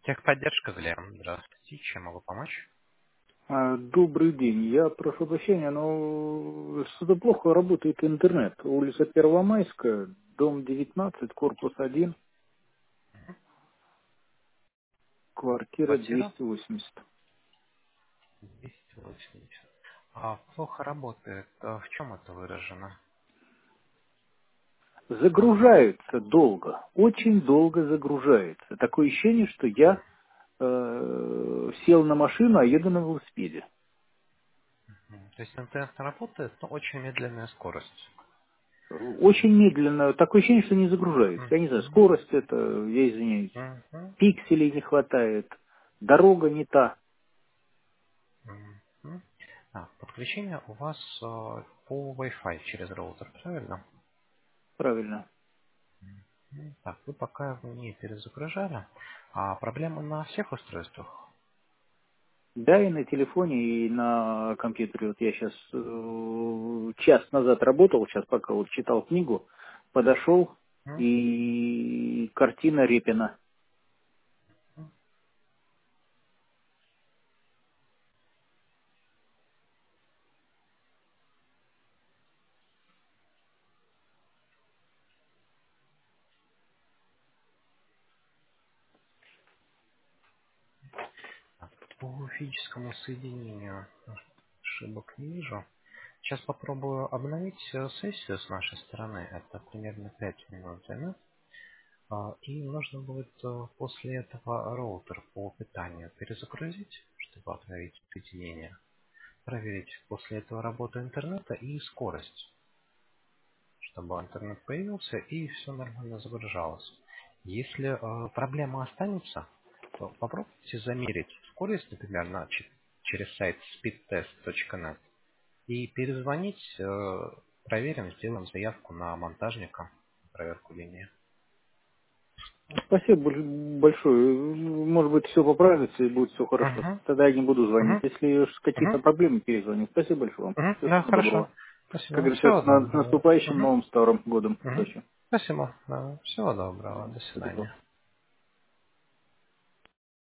Техподдержка, Глеб. Здравствуйте. Чем могу помочь? Добрый день. Я прошу прощения, но что-то плохо работает интернет. Улица Первомайская, дом 19, корпус 1, квартира Квартира 280. 280. Плохо работает. В чем это выражено? Ага. Загружается долго, очень долго загружается. Такое ощущение, что я сел на машину, а еду на велосипеде. То есть интернет работает, но очень медленная скорость. Очень медленно, такое ощущение, что не загружается. Я не знаю, Мгм. скорость это, я извиняюсь, Мгм. пикселей не хватает, дорога не та. Мгм. Подключение у вас по Wi-Fi через роутер, правильно? Правильно. Так, вы пока его не перезагружали. А проблемы на всех устройствах? Да, и на телефоне, и на компьютере. Вот я сейчас час назад работал, сейчас пока вот читал книгу, подошел, М? и картина Репина. Так, по физическому соединению ошибок не вижу. Сейчас попробую обновить сессию с нашей стороны. Это примерно 5 минут займет. И нужно будет после этого роутер по питанию перезагрузить, чтобы обновить соединение. Проверить после этого работу интернета и скорость, чтобы интернет появился и все нормально загружалось. Если проблема останется, то попробуйте замерить скорость, например, через сайт speedtest.net и перезвонить, проверим, сделаем заявку на монтажника, проверку линии. Спасибо большое. Может быть, все поправится и будет все хорошо. Угу, Тогда я не буду звонить. угу, Если какие-то угу, проблемы, перезвоню. Спасибо большое вам. угу. Всего Да, самого хорошо. доброго. Как Спасибо. говорится, Всего с доброго. наступающим Угу, новым старым годом. угу. Удачи. Спасибо. Да, всего доброго. До Всего доброго. свидания.